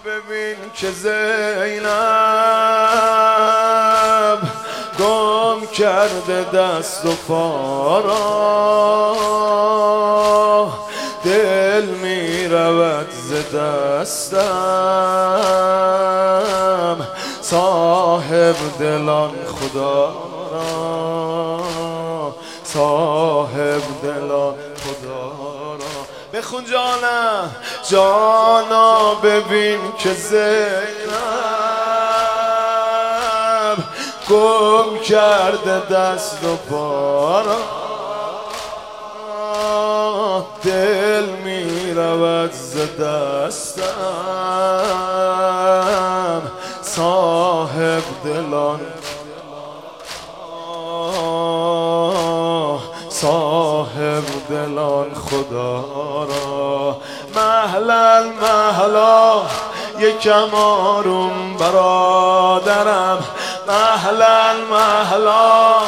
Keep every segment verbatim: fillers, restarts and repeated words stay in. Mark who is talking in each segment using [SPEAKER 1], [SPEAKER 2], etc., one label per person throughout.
[SPEAKER 1] ببین که زینب گم کرده دست و پا را، دل می رود ز دستم صاحب دلان خدا را، صاحب دلان خدا را. بخون جانم جانا ببین که زینب گم کرده دست و پا را، دل می رود ز دستم صاحب دلان، صاحب دلان خدا را. مهلا مهلا یکم آروم برادرم، مهلا مهلا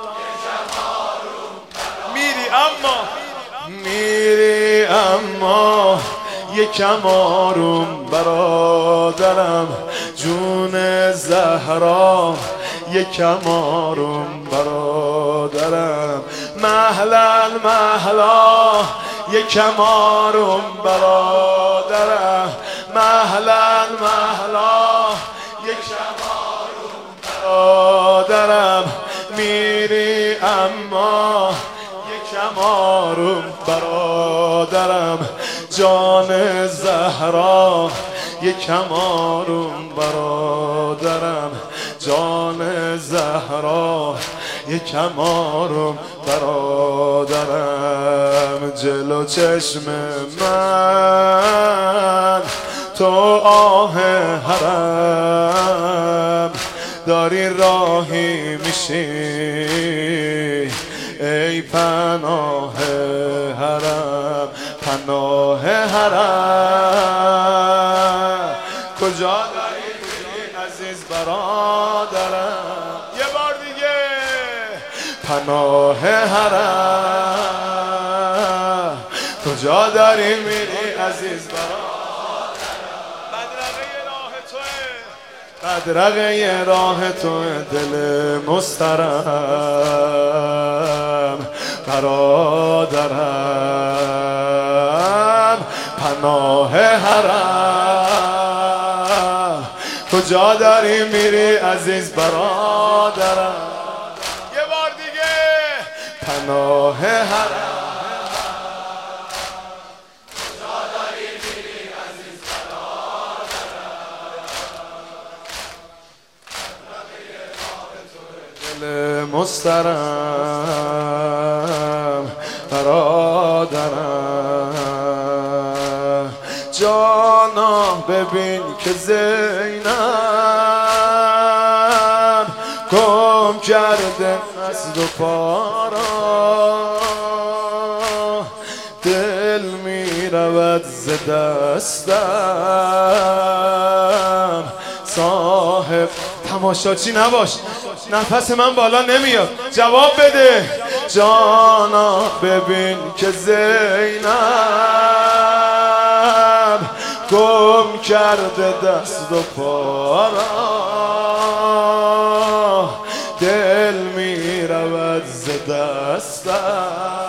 [SPEAKER 1] میری اما میری اما یکم آروم برادرم، جون زهرا یکم آروم برادرم. مهلا مهلا یکم آروم برادرم، مهلا مهلا یکم آروم برادرم. میری اما یکم آروم برادرم، جان زهرا یکم آروم برادرم، جان زهرا یکم آروم برادرم. جلو چشم من تو آه حرم داری راهی میشی، ای پناه حرم پناه حرم. کجا داری عزیز برادرم، یه بار دیگه پناه حرم. کجا داری میری عزیز برادرم، بدرقه راه توه دل مسترم برادرم پناه حرم. کجا داری میری عزیز برادرم، یه بار دیگه پناه حرم. کجا داری میری عزیز برادرم، دل مسترم برادرم. جانا ببین که زینب گم کرده دست و پا را، دل می رود ز دستم صاحب. تماشاچی نباش، نفس من بالا نمیاد، جواب بده. جانا ببین که زینب گم کرده دست و پا را، دل می رود ز دستم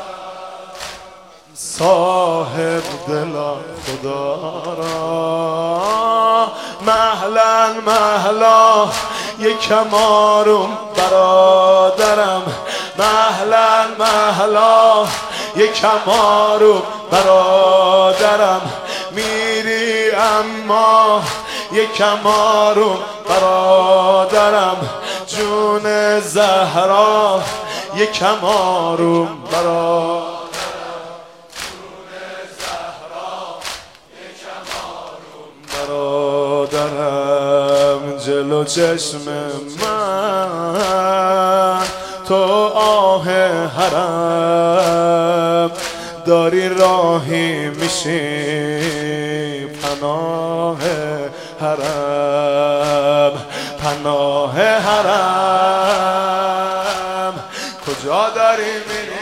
[SPEAKER 1] صاحب دلان خدا را. مهلا مهلا یکم آروم برادرم، مهلا مهلا یکم آروم برادرم. میری اما یکم آروم برادرم، جون زهرا یکم آروم برادرم، جون زهرا یکم آروم برادرم. جلو چشم من تو آه حرم داری راهی میشی، پناه حرم پناه حرم. کجا داری میری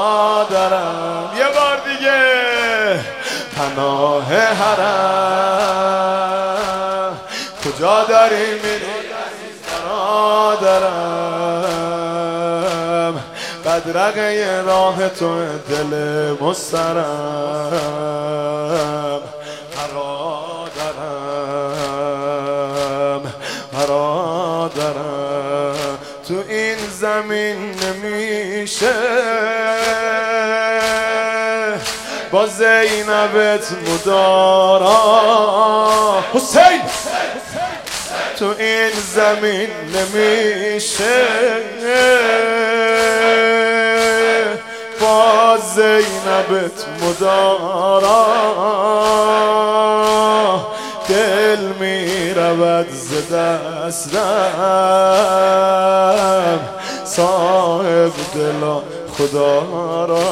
[SPEAKER 1] برادرم، یه بار دیگه پناه حرم. بدرقه راه تو دل مسترم برادرم برادرم تو این زمین نمیشه با زینبت مدارا حسین تو این زمین نمیشه با زینبت مدارا دل می رود ز دستم صاحب دلا خدا را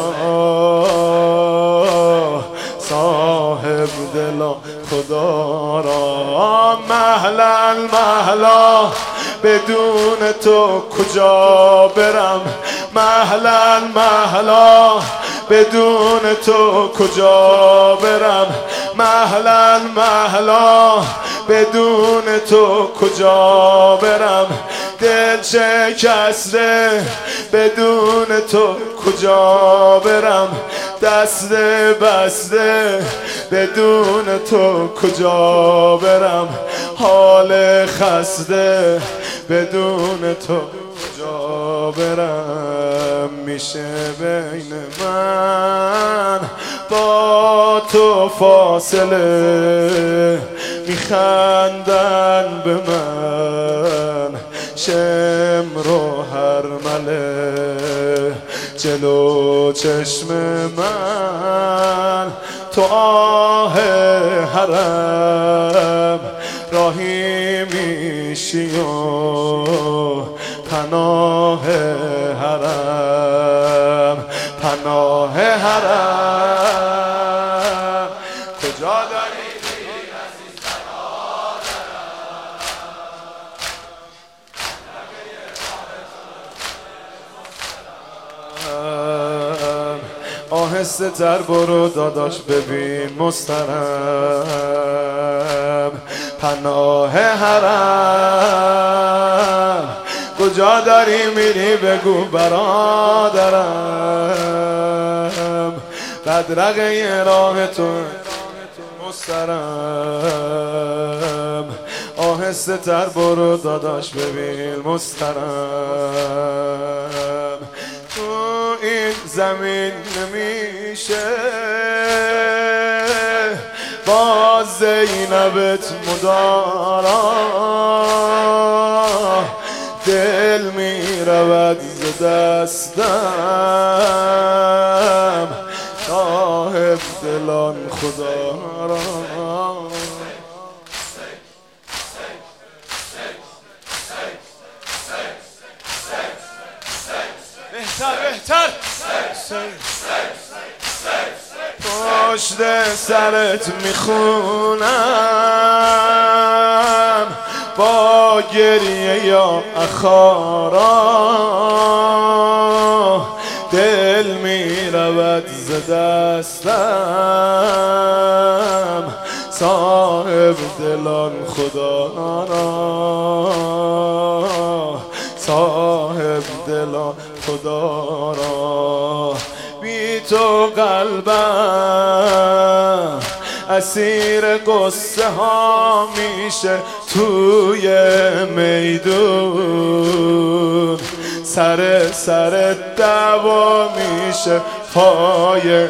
[SPEAKER 1] صاحب دلا خدا را مهلا مهلا بدون تو کجا برم مهلا مهلا بدون تو کجا برم مهلا مهلا بدون تو کجا برم دل شکسته بدون تو کجا برم دست بسته بدون تو کجا برم حال خسته بدون تو کجا برم میشه بین من با تو فاصله میخندن به من شمر و هرمله جلو چشم من تو آه حرم راهی میشی و پناه حرم پناه حرم کجا داری عزیز آهسته تر برو داداش ببین مسترم پناه حرم کجا داری میری بگو برادرم بدرقه راه تو مسترم آهسته تر برو داداش ببین مسترم تو این زمین نمیشه با زینبت مدارا دل می رود ز دستم صاحب دلان خدا را بهتر بهتر پشت سرت میخونم با گریه یا اخارا دل می رود ز دستم صاحب دلان خدا را صاحب دلان خدا را بی تو قلبم اسیر قصه ها میشه توی میدون سر سر دعوا میشه پای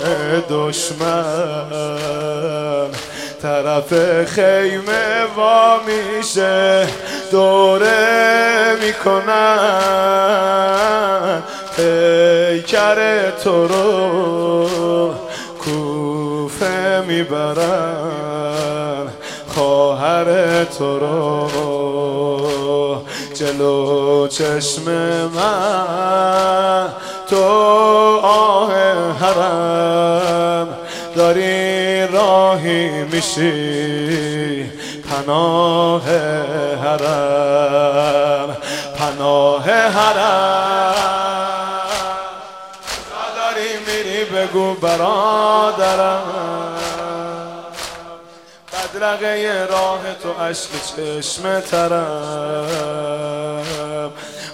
[SPEAKER 1] دشمن طرف خیمه وا میشه دوره میکنن پیکر تو رو کوفه میبرن خواهر تو رو جلو چشم من تو آه حرم داری راهی میشی پناه حرم پناه حرم کجا داری میری بگو برادرم بدرقه راه تو عشق چشم ترم